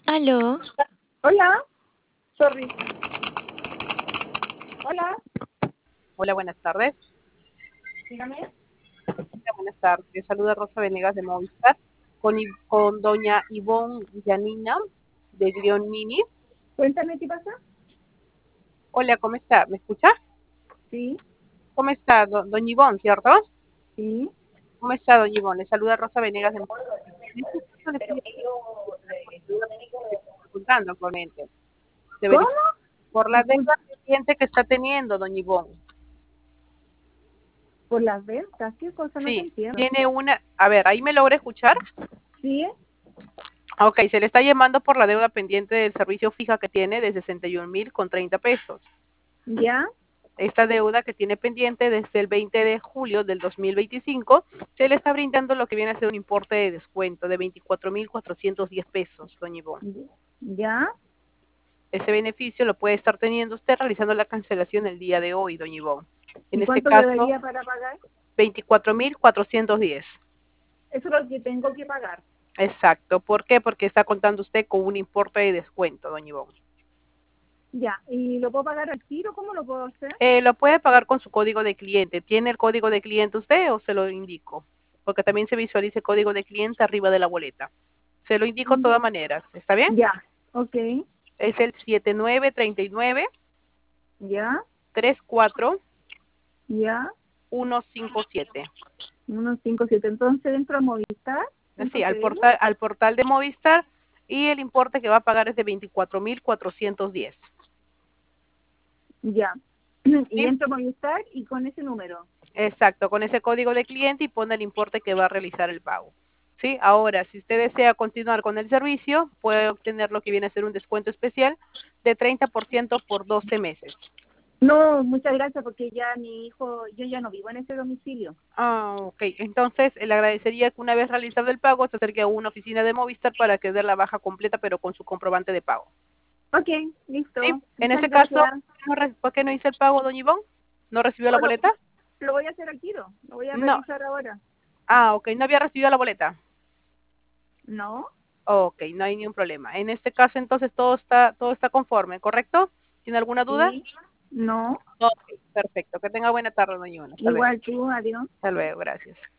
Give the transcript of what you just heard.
Aló, Hola, sorry. Hola, Hola, buenas tardes. dígame. Hola, buenas tardes. Saluda Rosa Venegas de Movistar con doña Ivonne Yanina de Glion Mini. Cuéntame qué pasa. Hola, ¿cómo está? ¿Me escucha? Sí, ¿Cómo está, doña Ivonne, cierto? sí. ¿Cómo está, doña Ivonne? Le saluda Rosa Venegas de Movistar. En este caso le estoy preguntando actualmente ¿Cómo? por la Disculpe, deuda pendiente que está teniendo, doña Ivonne. por las ventas, ¿qué cosa? No te Sí, entiendo. tiene una... A ver, ¿ahí me logra escuchar? ¿Sí? Ok, se le está llamando por la deuda pendiente del servicio fija que tiene de 61.030 pesos. ¿Ya? Esta deuda que tiene pendiente desde el 20 de julio del 2025, se le está brindando lo que viene a ser un importe de descuento de 24.410 pesos, doña Ivonne. ¿Ya? Ese beneficio lo puede estar teniendo usted realizando la cancelación el día de hoy, doña Ivonne. En ¿Y este cuánto caso, quedaría para pagar? 24.410. Eso es lo que tengo que pagar. Exacto. ¿Por qué? Porque está contando usted con un importe de descuento, doña Ivonne. Ya, ¿y lo puedo pagar al tiro? ¿Cómo lo puedo hacer? Lo puede pagar con su código de cliente. ¿Tiene el código de cliente usted o se lo indico? Porque también se visualiza el código de cliente arriba de la boleta. Se lo indico de Mm, todas maneras. ¿Está bien? Ya, ok. Es el 7939 Ya, 34 ya. 157. 157. Entonces, dentro de Movistar, Así, ¿cuánto quedaría? al portal de Movistar, y el importe que va a pagar es de 24.410. Ya. Y ¿Sí? entro a Movistar y con ese número. Exacto, con ese código de cliente y pone el importe que va a realizar el pago. ¿Sí? Ahora, si usted desea continuar con el servicio, puede obtener lo que viene a ser un descuento especial de 30% por 12 meses. No, muchas gracias porque ya mi hijo, yo ya no vivo en ese domicilio. Ah, ok. Entonces, le agradecería que una vez realizado el pago, se acerque a una oficina de Movistar para que dé la baja completa, pero con su comprobante de pago. Ok, Sí, listo. en Muchas ese caso, gracias. ¿por qué no hice el pago, doña Ivonne? ¿No recibió la Oh, boleta? lo voy a hacer al tiro. Lo voy a No. revisar ahora. Ah, ok, no había recibido la boleta. ¿No? Ok, no hay ningún problema. En este caso, entonces, todo está conforme, ¿correcto? ¿Tiene alguna duda? Sí. No. Ok, perfecto. Que tenga buena tarde, doña Ivonne. Hasta luego. Igual tú, adiós. Hasta luego, gracias.